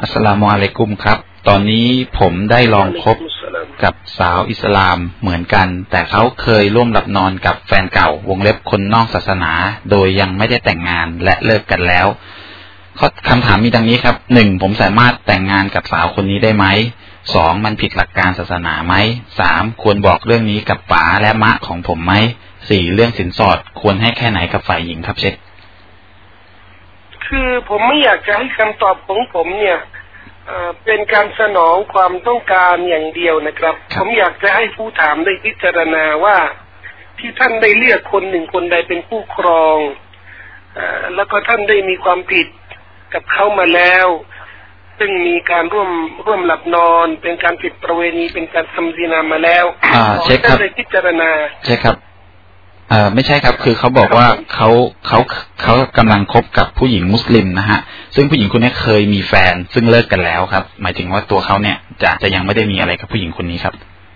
อัสสลามุอะลัยกุมครับตอนนี้ผมได้ลองคบกับสาวอิสลามเหมือนกันแต่เขาเคยร่วมหลับนอนกับแฟนเก่าวงเล็บคนนอกศาสนาโดยยังไม่ได้แต่งงานและเลิกกันแล้วคำถามมีดังนี้ครับ1ผมสามารถแต่งงานกับสาวคนนี้ได้ไหม2มันผิดหลักการศาสนาไหม3ควรบอกเรื่องนี้กับป๋าและมะของผมไหม4เรื่องสินสอดควรให้แค่ไหนกับฝ่ายหญิงครับเชคคือผมไม่อยากจะให้คำตอบของผมเนี่ยเป็นการสนองความต้องการอย่างเดียวนะครับผมอยากจะให้ผู้ถามได้พิจารณาว่าที่ท่านได้เลือกคนหนึ่งคนใดเป็นผู้ครองแล้วก็ท่านได้มีความผิดกับเขามาแล้วซึ่งมีการร่วมหลับนอนเป็นการผิดประเวณีเป็นการทำซินามาแล้วเช็คครับได้พิจารณาใช่ครับไม่ใช่ครับคือเขาบอกว่าเขากำลังคบกับผู้หญิงมุสลิมนะฮะซึ่งผู้หญิงคนนี้เคยมีแฟนซึ่งเลิกกันแล้วครับหมายถึงว่าตัวเขาเนี่ยจะยังไม่ได้มีอะไรกับผู้หญิงคนนี้ครับ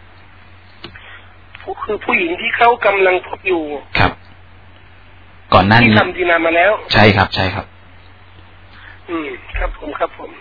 คือผู้หญิงที่เขากำลังคบอยู่ครับก่อนหน้านี้ที่ทำซินามาแล้วใช่ครับใช่ครับครับผม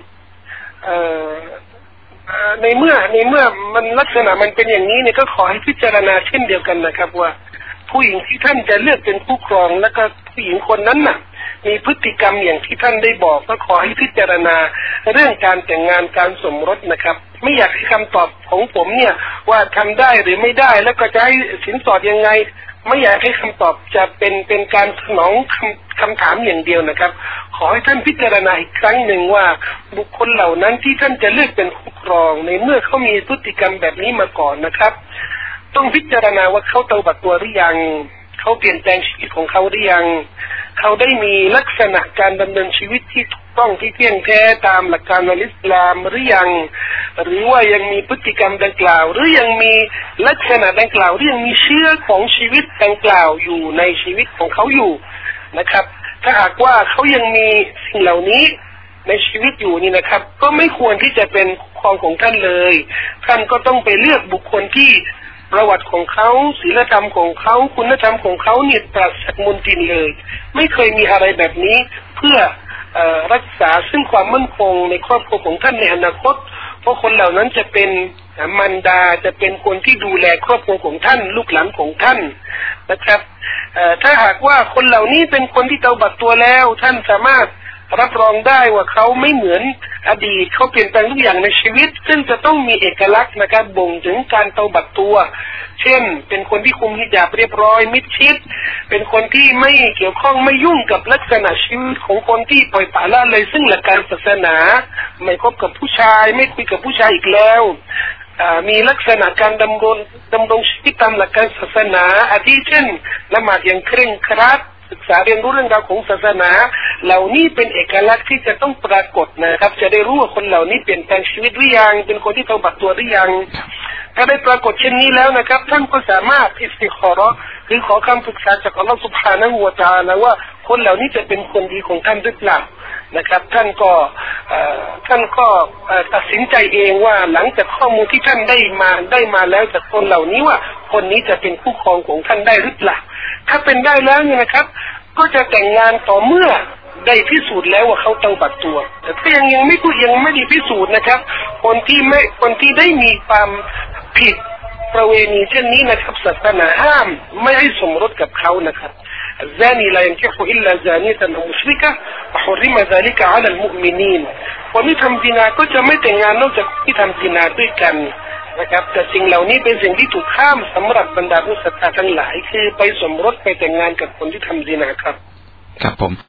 ในเมื่อมันลักษณะมันเป็นอย่างนี้เนี่ยก็ขอให้พิจารณาเช่นเดียวกันนะครับว่าผู้หญิงที่ท่านจะเลือกเป็นผู้ครองแล้วก็ผู้หญิงคนนั้นน่ะมีพฤติกรรมอย่างที่ท่านได้บอกก็ขอให้พิจารณาเรื่องการแต่งงานการสมรสนะครับไม่อยากให้คำตอบของผมเนี่ยว่าทำได้หรือไม่ได้แล้วก็จะให้สินสอดยังไงไม่อยากให้คำตอบจะเป็นการสนองคำถามอย่างเดียวนะครับขอให้ท่านพิจารณาอีกครั้งหนึ่งว่าบุคคลเหล่านั้นที่ท่านจะเลือกเป็นผู้ครองในเมื่อเขามีพฤติกรรมแบบนี้มาก่อนนะครับต้องพิจารณาว่าเขาเตาบัดตัวหรือยังเขาเปลี่ยนแปลงชีวิตของเขาหรือยังเขาได้มีลักษณะการดำเนินชีวิตที่ถูกต้องที่เที่ยงแท้ตามหลักการอิสลามหรือยังหรือว่ายังมีพฤติกรรมดังกล่าวหรือยังมีลักษณะดังกล่าวหรือยังมีเชื้อของชีวิตดังกล่าวอยู่ในชีวิตของเขาอยู่นะครับถ้าหากว่าเขายังมีสิ่งเหล่านี้ในชีวิตอยู่นี่นะครับก็ไม่ควรที่จะเป็นครองของท่านเลยท่านก็ต้องไปเลือกบุคคลที่ประวัติของเขาศีลธรรมของเขาคุณธรรมของเขาเนี่ยปราศจากมลทินเลยไม่เคยมีอะไรแบบนี้เพื่อรักษาซึ่งความมั่นคงในครอบครัวของท่านในอนาคตเพราะคนเหล่านั้นจะเป็นมารดาจะเป็นคนที่ดูแลครอบครัวของท่านลูกหลานของท่านนะครับถ้าหากว่าคนเหล่านี้เป็นคนที่เตาบัดตัวแล้วท่านสามารถรับรองได้ว่าเขาไม่เหมือนอดีตเขาเปลี่ยนแปลงทุกอย่างในชีวิตซึ่งจะต้องมีเอกลักษณ์นะครับบ่งถึงการเตาบัดตัวเช่นเป็นคนที่คุมฮิญาบเรียบร้อยมิดชิดเป็นคนที่ไม่เกี่ยวข้องไม่ยุ่งกับลักษณะชีวิตของคนที่ปล่อยปละละเลยซึ่งหลักการศาสนาไม่คบกับผู้ชายไม่คุยกับผู้ชายอีกแล้วมีลักษณะการดำรงชีวิตตามหลักการศาสนาอาทิเช่นละหมาดอย่างเคร่งครัดศึกษาเรียนรู้เรื่องราวของศาสนาเหล่านี้เป็นเอกลักษณ์ที่จะต้องปรากฏนะครับจะได้รู้ว่าคนเหล่านี้เปลี่ยนแปลงชีวิตหรือยังเป็นคนที่เตาบัดตัวหรือยังถ้าได้ปรากฏเช่นนี้แล้วนะครับท่านก็สามารถอิสติคอเราะห์คือขอคำปรึกษาจากอัลลอฮฺซุบฮานะฮูวะตะอาลาว่าคนเหล่านี้จะเป็นคนดีของท่านหรือเปล่านะครับท่านก็ตัดสินใจเองว่าหลังจากข้อมูลที่ท่านได้มาแล้วจากคนเหล่านี้ว่าคนนี้จะเป็นคู่ครองของท่านได้หรือเปล่าถ้าเป็นได้แล้วเนี่ยนะครับก็จะแต่งงานต่อเมื่อได้พิสูจน์แล้วว่าเขาต้องบัดตัวแต่ถ้ายังไม่ได้พิสูจน์นะครับคนที่ได้มีความผิดประเวณีเช่นนี้นะครับศาสนาห้ามไม่ให้สมรสกับเขานะครับالزاني لا ينكح إلا زانية أو مشركة وحرم ذلك على المؤمنين คนที่ทำซินาก็จะไม่แต่งงานนอกจากที่ทำซินาด้วยกันนะครับแต่สิ่งเหล่านี้เป็นสิ่งที่ถูกห้ามสำหรับบรรดาผู้ศรัทธาทั้งหลายคือไปสมรสไปแต่งงานกับคนที่ทำซินาครับครับผม